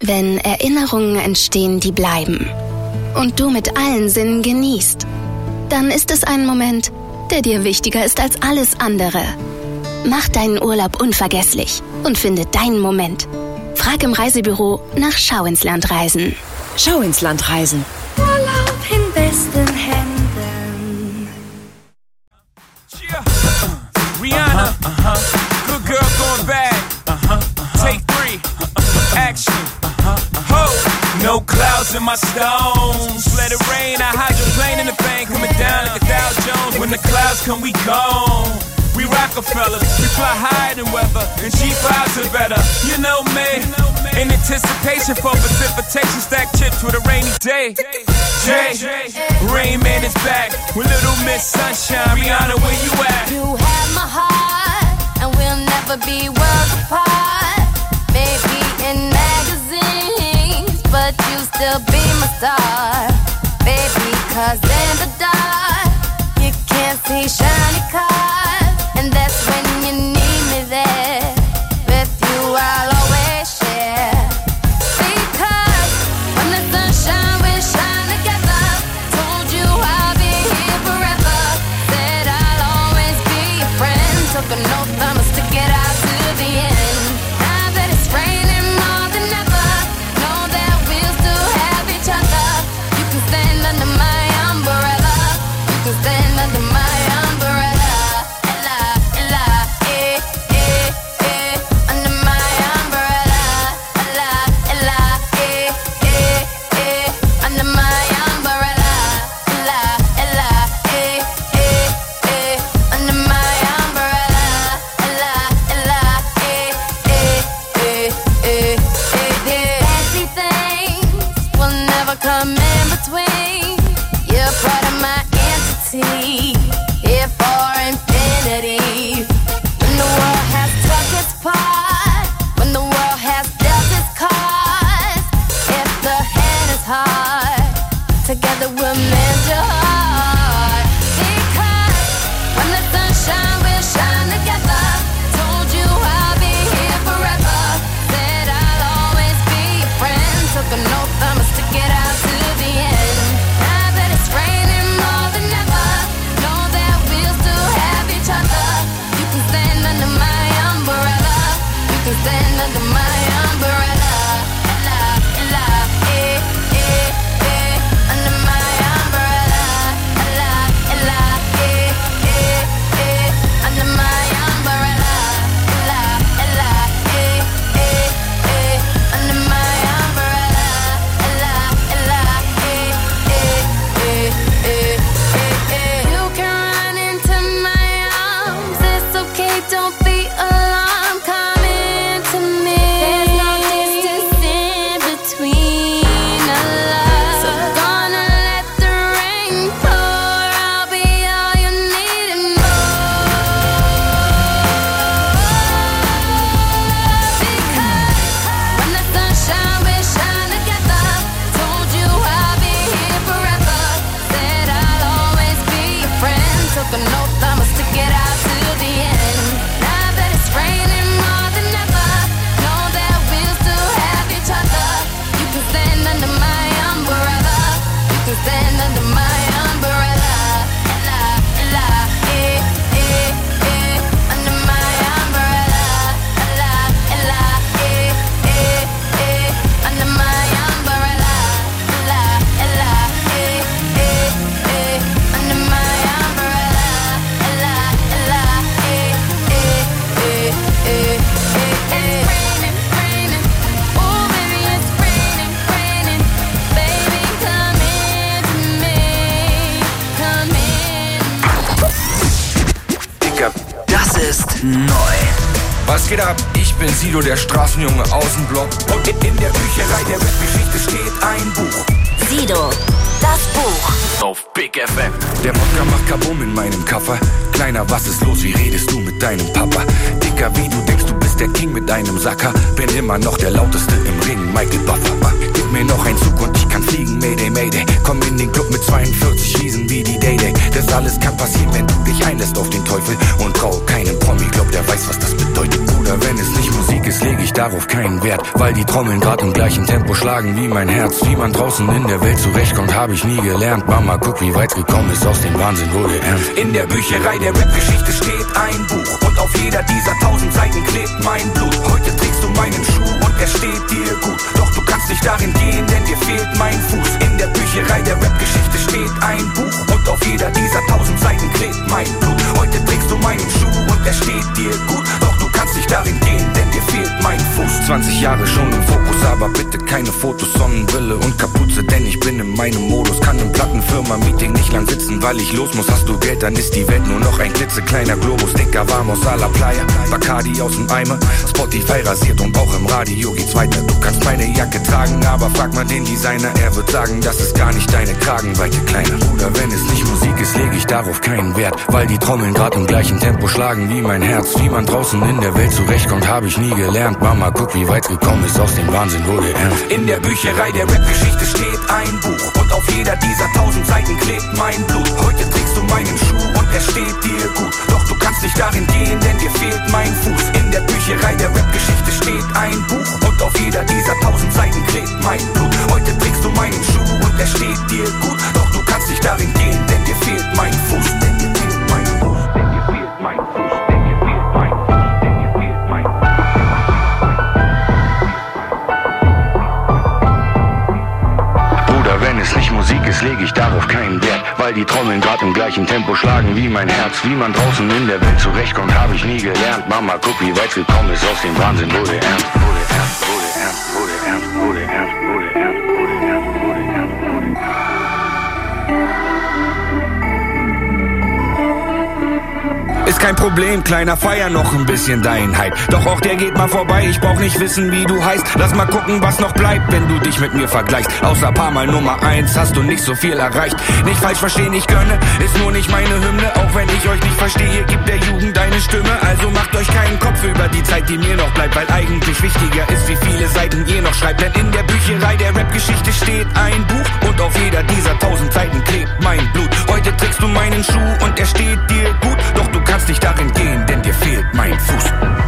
Wenn Erinnerungen entstehen, die bleiben und du mit allen Sinnen genießt, dann ist es ein Moment, der dir wichtiger ist als alles andere. Mach deinen Urlaub unvergesslich und finde deinen Moment. Frag im Reisebüro nach Schau ins Land Reisen. Schau ins Land Reisen. Urlaub in besten Händen. Rihanna, good girl going bad. Take 3, action. Ho, no clouds in my stones. Let it rain, I hydroplane in the bank, coming down like a Dow Jones. When the clouds come, we gone. We Rockefellers, we fly higher than weather, and G5s are better. You know me, in anticipation for precipitation, stack chips with a rainy day. Jay, Rain Man is back with Little Miss Sunshine. Rihanna, where you at? You have my heart, and we'll never be worlds apart. Maybe in magazines, but you still be my star. Baby, 'cause in the dark, you can't see shiny cars. And that's when you need me there. With you I'll always share. Because when the sunshine will shine together. Told you I'll be here forever. Said I'll always be your friend. Took an oath, I'ma stick it out to the end. Now that it's raining more than ever, know that we'll still have each other. You can stand under my umbrella. You can stand under my umbrella. Come in between. You're part of my entity, here for infinity. When the world has took its part, when the world has dealt its cards, if the hand is hard, together we'll mend your heart. Because when the sunshine will shine together. Told you I'll be here forever. Said I'll always be your friend. Took an oath, I'ma stick it out to the end. Now that it's raining more than ever, know that we'll still have each other. You can stand under my umbrella. You can stand under my umbrella. Ella, ella, under my umbrella. Ella, ella, under my umbrella. Ella, ella, under my umbrella. You can run into my arms. It's okay, don't be alarmed. Come into me. There's no distance in between our love. So gonna let the rain pour. I'll be all you need and more. Because when the sunshine will shine together. Told you I'll be here forever. Said I'll always be your friend. Took an oath, I'ma stick it out to the end. Now that it's raining more than ever, know that we'll still have each other. You can stand under my umbrella. You can stand under my umbrella. Ella, ella, under my umbrella. Ella, ella, under my umbrella. Ella, ella, under my umbrella. Ella, ella, it's raining, raining. Oh baby, it's raining, raining. Baby, come into me, come in. Dicker, das ist neu. Was geht ab? Ich bin Sido, der Straßenjunge aus dem Block. Und in der Bücherei der Rap-Geschichte steht ein Buch. Sido, das Buch. Auf Big FM. Der Wodka macht Kabum in meinem Kaffer. Kleiner, was ist los? Wie redest du mit deinem Papa? Dicker, wie du denkst, du bist der King mit deinem Sacker. Bin immer noch der lauteste im Ring, Michael Buffer. Gib mir noch einen Zug und ich kann fliegen, Mayday, Mayday. Komm in den Club mit 42 Wiesen wie die Day-Day. Das alles kann passieren, wenn du dich einlässt auf den Teufel. Und trau keinen Promi, glaub, der weiß, was das bedeutet. Bruder, wenn es nicht Musik ist, lege ich darauf keinen Wert, weil die Trommeln grad im gleichen Tempo schlagen wie mein Herz. Wie man draußen in der Welt zurechtkommt, habe ich nie gelernt. Mama, guck, wie weit gekommen ist, aus dem Wahnsinn wurde ernst. In der Bücherei der Rap-Geschichte steht ein Buch und auf jeder dieser 1000 Seiten klebt mein Blut. Heute trägst du meinen Schuh und er steht dir gut, doch du kannst nicht darin gehen, denn dir fehlt mein Fuß. In der Bücherei der Rap-Geschichte steht ein Buch und auf jeder dieser 1000 Seiten klebt mein Blut. Heute trägst du meinen Schuh und er steht dir gut, doch du kannst nicht darin gehen, denn dir fehlt mein Fuß. 20 Jahre schon im Fokus, aber bitte keine Fotos, Sonnenbrille und Kapuze, denn ich bin in meinem Modus. Kann im Plattenfirma-Meeting nicht lang sitzen, weil ich los muss. Hast du Geld, dann ist die Welt nur noch ein klitzekleiner Globus. Dicker Vamos a la Playa, Bacardi aus dem Eimer, Spotify rasiert und auch im Radio geht's weiter. Du kannst meine Jacke tragen, aber frag mal den Designer, er wird sagen, das ist gar nicht deine Kragenweite, Kleiner. Oder wenn es nicht Musik ist, lege ich darauf keinen Wert, weil die Trommeln grad im gleichen Tempo schlagen wie mein Herz. Wie man draußen in der Welt zurechtkommt, habe ich nie gelernt. Mama, guck, wie weit gekommen ist, aus dem Wahnsinn wurde ernst. In der Bücherei der Rap-Geschichte steht ein Buch und auf jeder dieser 1000 Seiten klebt mein Blut. Heute trägst du meinen Schuh und er steht dir gut, doch du kannst nicht darin gehen, denn dir fehlt mein Fuß. In der Bücherei der Rap-Geschichte steht ein Buch und auf jeder dieser 1000 Seiten klebt mein Blut. Heute trägst du meinen Schuh und er steht dir gut, doch du kannst nicht darin gehen, denn dir fehlt mein Fuß. Denn dir fehlt mein Fuß, denn dir fehlt mein Fuß, denn dir fehlt mein Fuß, denn dir fehlt mein Fuß. Bruder, wenn es nicht Musik ist, lege ich darauf keinen Wert, weil die Trommeln grad im gleichen Tempo schlagen wie mein Herz. Wie man draußen in der Welt zurechtkommt, habe ich nie gelernt. Mama, guck, wie weit gekommen ist, aus dem Wahnsinn wurde ernst. Wurde ernst, wurde ernst, wurde ernst, wurde ernst, wurde ernst, wurde ernst, wurde ernst, wurde ernst. Ist kein Problem, Kleiner, feier noch ein bisschen deinen Hype. Doch auch der geht mal vorbei, ich brauch nicht wissen, wie du heißt. Lass mal gucken, was noch bleibt, wenn du dich mit mir vergleichst. Außer paar Mal Nummer 1 hast du nicht so viel erreicht. Nicht falsch verstehen, ich gönne, ist nur nicht meine Hymne. Auch wenn ich euch nicht verstehe, gibt der Jugend eine Stimme. Also macht euch keinen Kopf über die Zeit, die mir noch bleibt, weil eigentlich wichtiger ist, wie viele Seiten ihr noch schreibt. Denn in der Bücherei der Rap-Geschichte steht ein Buch und auf jeder dieser 1000 Seiten klebt mein Blut. Heute trägst du meinen Schuh und er steht dir gut, doch du kannst nicht darin gehen, denn dir fehlt mein Fuß.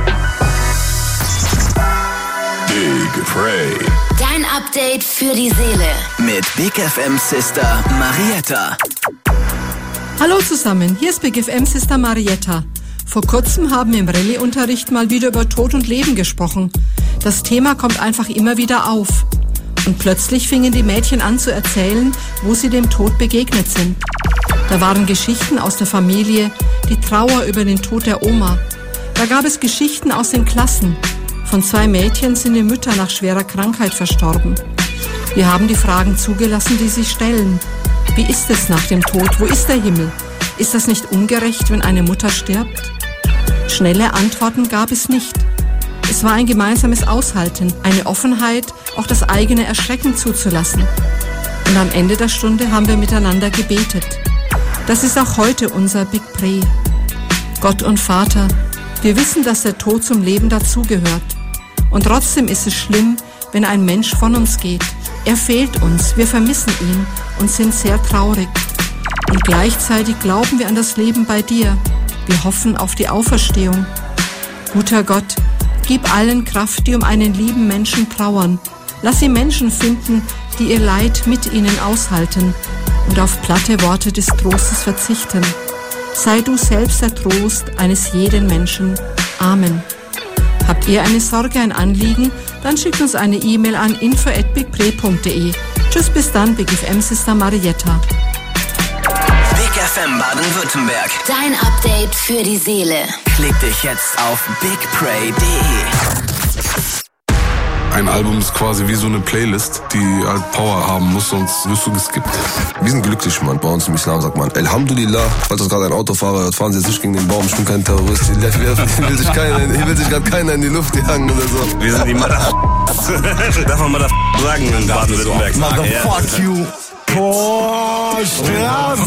Big Frey. Dein Update für die Seele. Mit Big FM Sister Marietta. Hallo zusammen, hier ist Big FM Sister Marietta. Vor kurzem haben wir im Rallye-Unterricht mal wieder über Tod und Leben gesprochen. Das Thema kommt einfach immer wieder auf. Und plötzlich fingen die Mädchen an zu erzählen, wo sie dem Tod begegnet sind. Da waren Geschichten aus der Familie, die Trauer über den Tod der Oma. Da gab es Geschichten aus den Klassen. Von 2 Mädchen sind die Mütter nach schwerer Krankheit verstorben. Wir haben die Fragen zugelassen, die sich stellen. Wie ist es nach dem Tod? Wo ist der Himmel? Ist das nicht ungerecht, wenn eine Mutter stirbt? Schnelle Antworten gab es nicht. Es war ein gemeinsames Aushalten, eine Offenheit, auch das eigene Erschrecken zuzulassen. Und am Ende der Stunde haben wir miteinander gebetet. Das ist auch heute unser Big Pray. Gott und Vater, wir wissen, dass der Tod zum Leben dazugehört. Und trotzdem ist es schlimm, wenn ein Mensch von uns geht. Er fehlt uns, wir vermissen ihn und sind sehr traurig. Und gleichzeitig glauben wir an das Leben bei dir. Wir hoffen auf die Auferstehung. Guter Gott, gib allen Kraft, die um einen lieben Menschen trauern. Lass sie Menschen finden, die ihr Leid mit ihnen aushalten und auf platte Worte des Trostes verzichten. Sei du selbst der Trost eines jeden Menschen. Amen. Habt ihr eine Sorge, ein Anliegen? Dann schickt uns eine E-Mail an info@bigpre.de. Tschüss, bis dann, Big FM Sister Marietta. Big FM Baden-Württemberg. Dein Update für die Seele. Klick dich jetzt auf bigpre.de. Ein Album ist quasi wie so eine Playlist, die halt Power haben muss, sonst wirst du geskippt. Wir sind glücklich, Mann. Bei uns im Islam sagt man Alhamdulillah. Falls das gerade ein Autofahrer hört, fahren Sie jetzt nicht gegen den Baum. Ich bin kein Terrorist. Hier will sich gerade keiner in die Luft jagen oder so. Wir sind die Darf man sagen in Baden-Württemberg? Motherfuck you. Boah, Straße.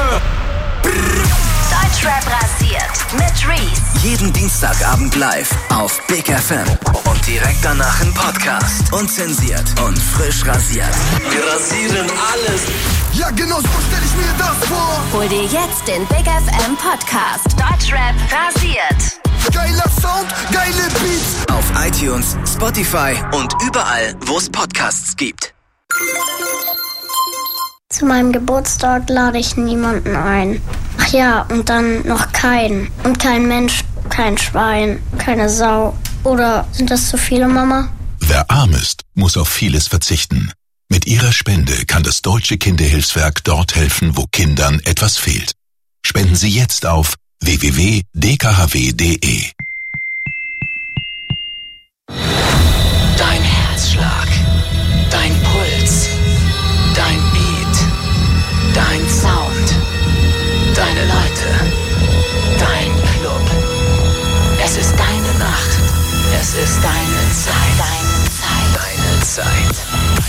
Deutschrap rasiert mit Reese. Jeden Dienstagabend live auf Big FM. Und direkt danach im Podcast. Unzensiert und frisch rasiert. Wir rasieren alles. Ja, genau so stelle ich mir das vor. Hol dir jetzt den Big FM Podcast. Deutschrap rasiert. Geiler Sound, geile Beats. Auf iTunes, Spotify und überall, wo es Podcasts gibt. Zu meinem Geburtstag lade ich niemanden ein. Ach ja, und dann noch keinen. Und kein Mensch, kein Schwein, keine Sau. Oder sind das zu viele, Mama? Wer arm ist, muss auf vieles verzichten. Mit ihrer Spende kann das Deutsche Kinderhilfswerk dort helfen, wo Kindern etwas fehlt. Spenden Sie jetzt auf www.dkhw.de. Dein Herzschlag, dein Puls, dein Beat, dein Sound, deine Leute, dein Club. Es ist deine Nacht, es ist deine Zeit, deine Zeit.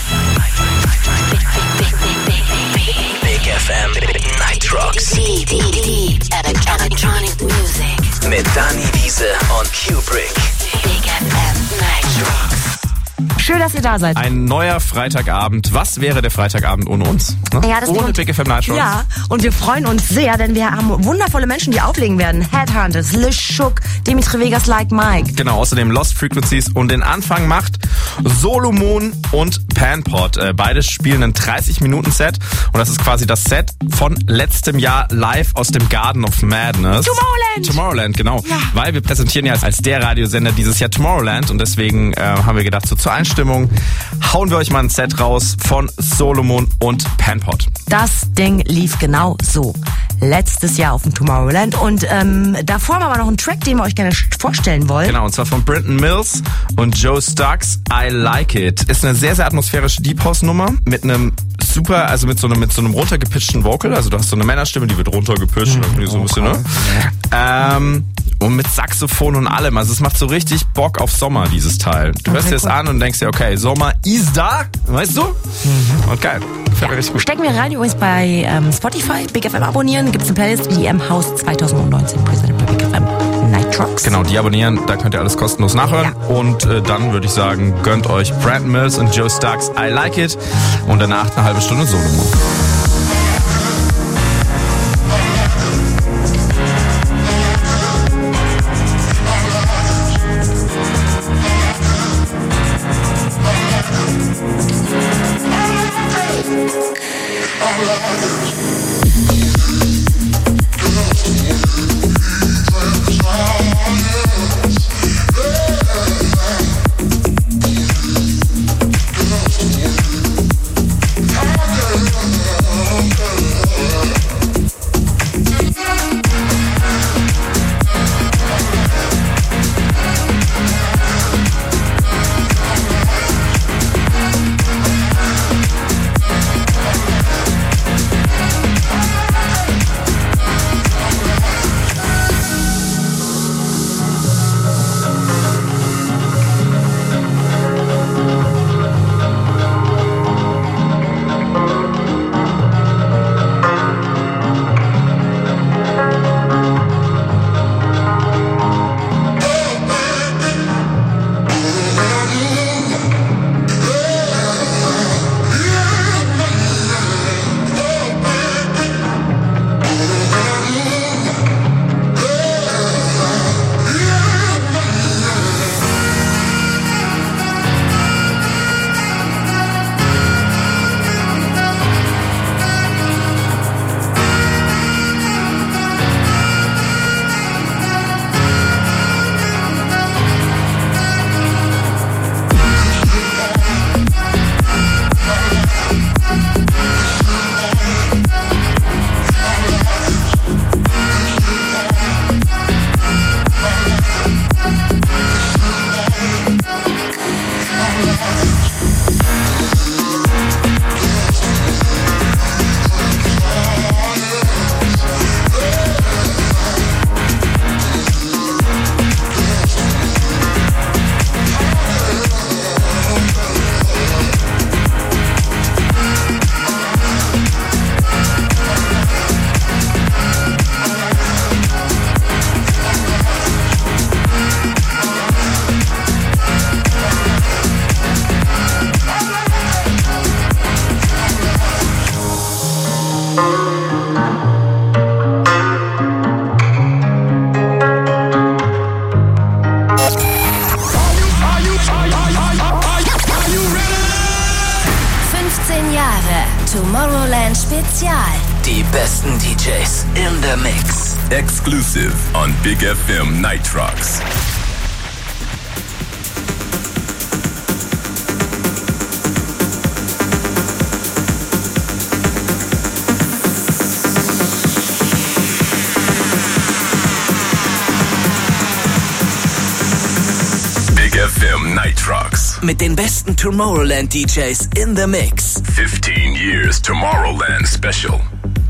Big FM Night Rocks. Deep electronic music. Mit Dani Wiese und Kubrick. Big FM Night Rocks. Schön, dass ihr da seid. Ein neuer Freitagabend. Was wäre der Freitagabend ohne uns? Ne? Ja, das ohne Big FM Night Rocks. Ja, und wir freuen uns sehr, denn wir haben wundervolle Menschen, die auflegen werden. Headhunters, Le Shook, Dimitri Vegas, Like Mike. Genau, außerdem Lost Frequencies und den Anfang macht Solomon und Panpot. Beide spielen ein 30-Minuten-Set und das ist quasi das Set von letztem Jahr live aus dem Garden of Madness. Tomorrowland, genau. Ja. Weil wir präsentieren ja als der Radiosender dieses Jahr Tomorrowland und deswegen haben wir gedacht, so zur Einstimmung hauen wir euch mal ein Set raus von Solomon und Panpot. Das Ding lief genau so. Letztes Jahr auf dem Tomorrowland und davor haben wir aber noch einen Track, den wir euch gerne vorstellen wollen. Genau, und zwar von Brenton Mills und Joe Starks, I Like It. Ist eine sehr, sehr atmosphärische Deep House Nummer mit einem super, also mit so einem runtergepitchten Vocal, also du hast so eine Männerstimme, die wird runtergepitcht, irgendwie so ein bisschen, ne? Und mit Saxophon und allem, also es macht so richtig Bock auf Sommer, dieses Teil. Du hörst dir das an und denkst dir, okay, Sommer ist da, weißt du? Und geil, gefällt mir richtig gut. Stecken wir rein, übrigens bei Spotify, Big FM abonnieren, gibt's eine Playlist, EM House 2019, presented by Big FM Night Rocks. Genau, die abonnieren, da könnt ihr alles kostenlos nachhören. Ja. Und dann würde ich sagen, gönnt euch Brenton Mills und Joe Starks, I Like It. Und danach eine halbe Stunde Solomon. 15 Jahre Tomorrowland Spezial. Die besten DJs in the Mix. Exclusive on Big FM Nitrox. FM Nitrox. Mit den besten Tomorrowland DJs in the Mix. 15 years Tomorrowland Special.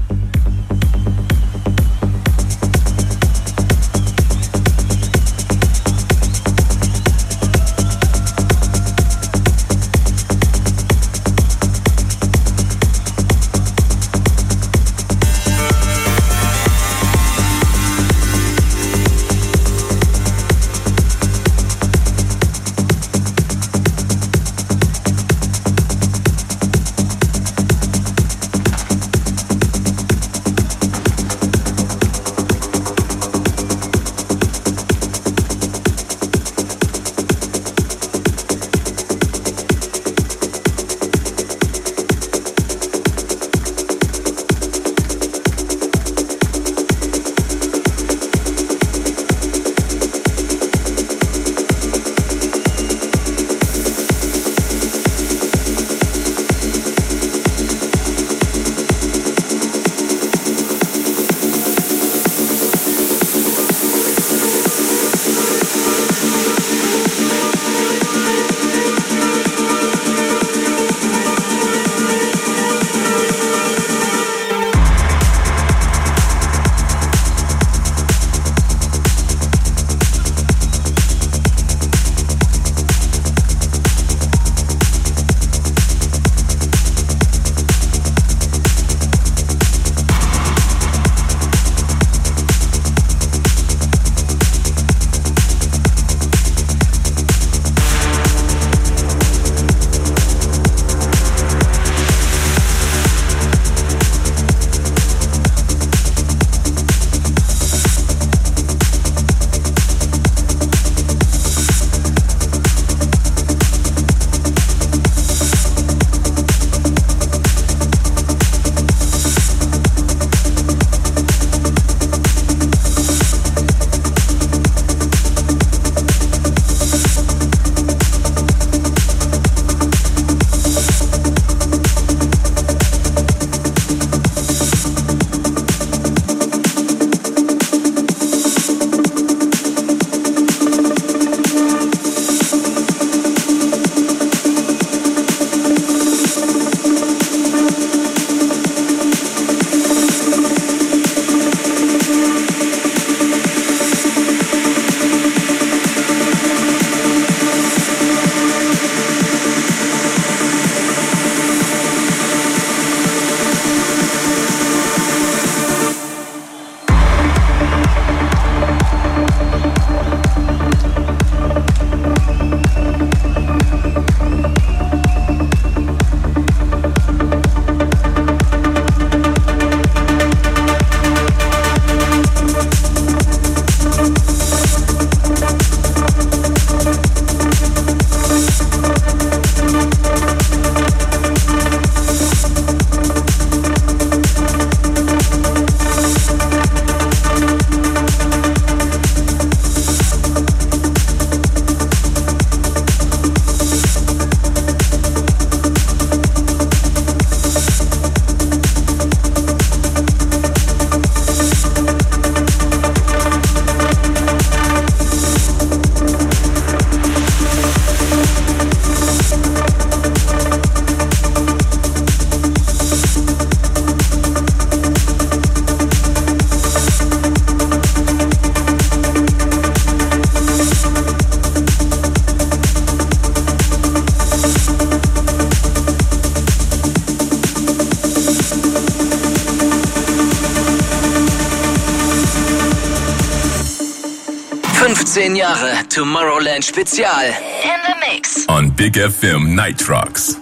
Jahre Tomorrowland Spezial. In the Mix. On Big FM Nitrox.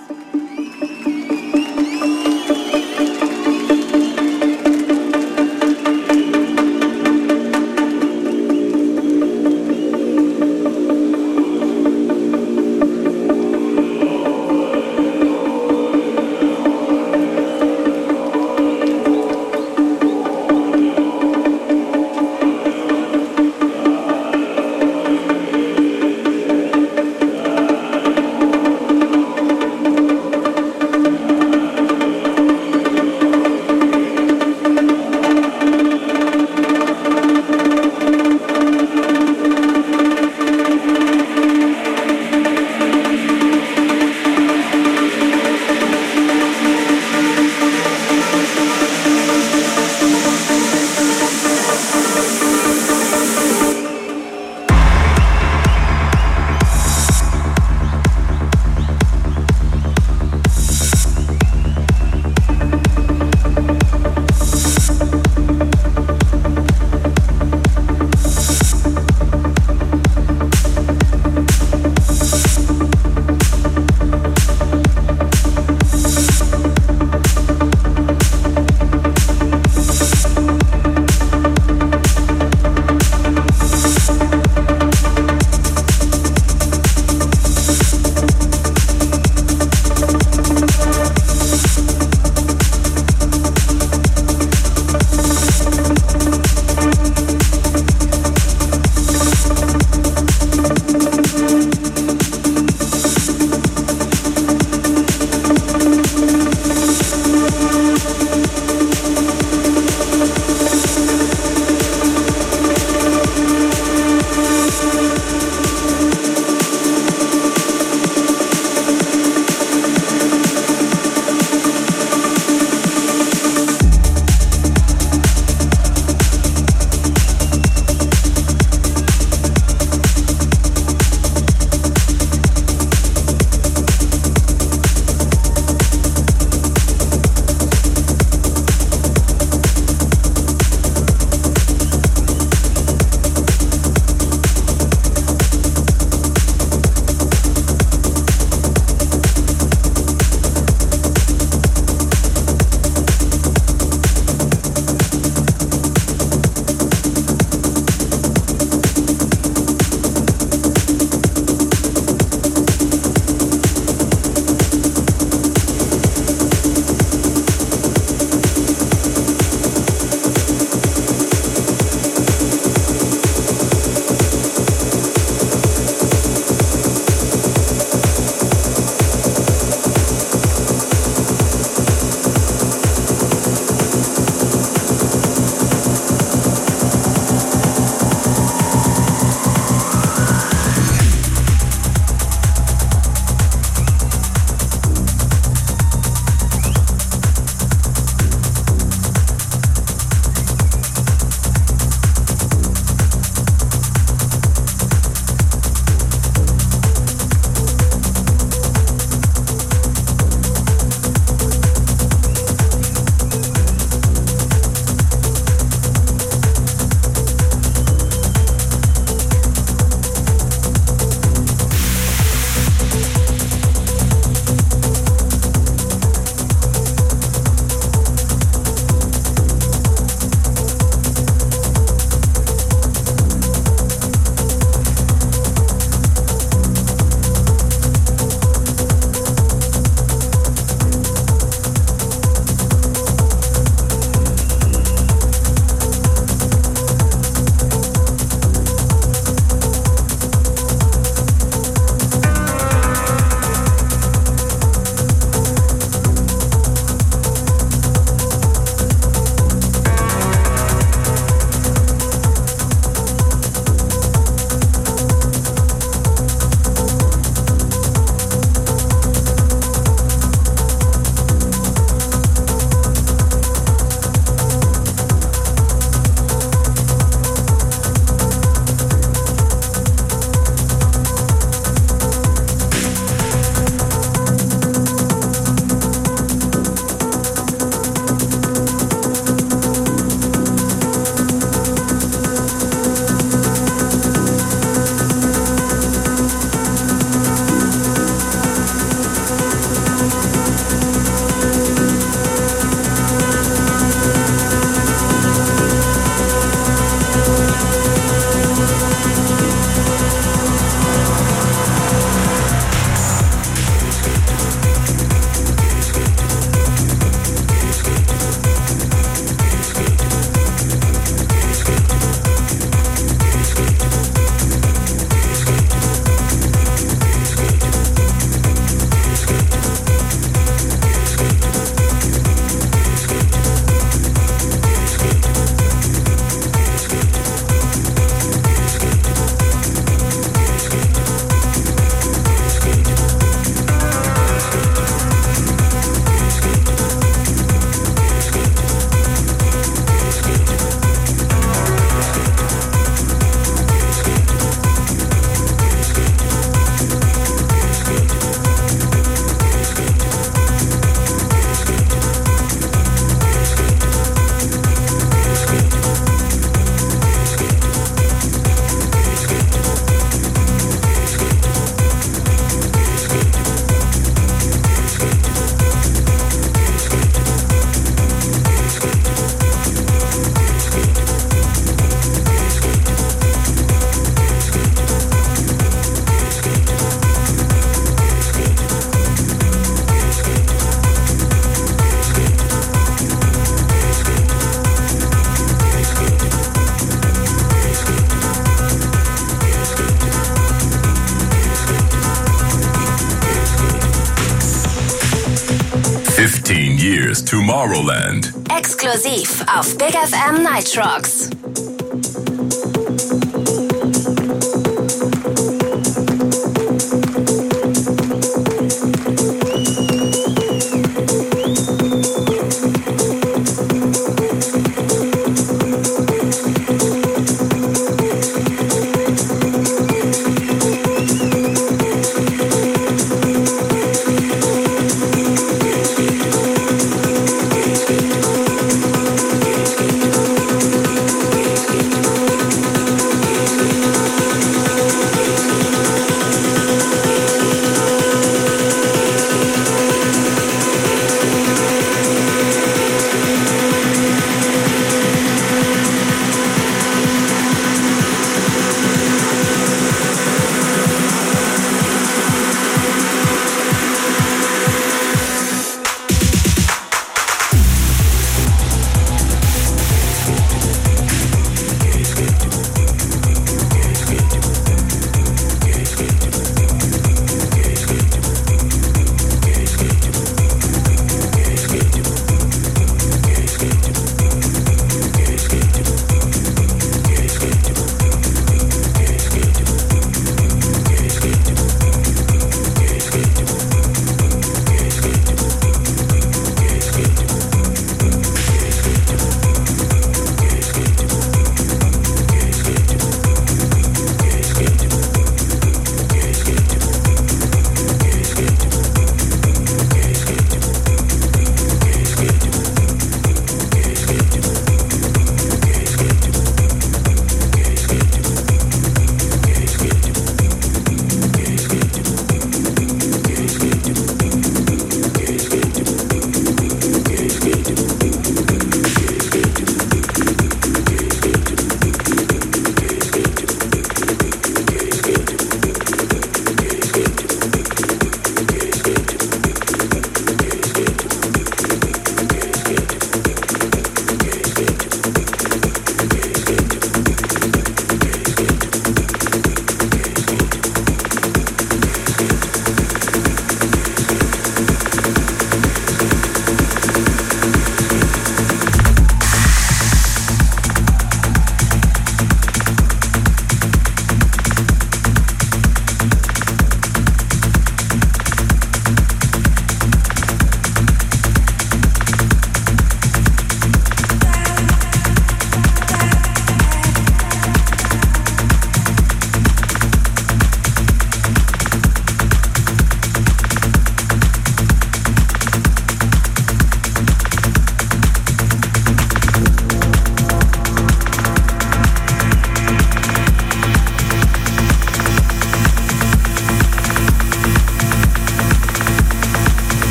15 years Tomorrowland. Exklusiv auf Big FM Nightrocks.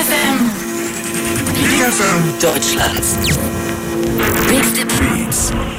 Deutschlands bigste Beats.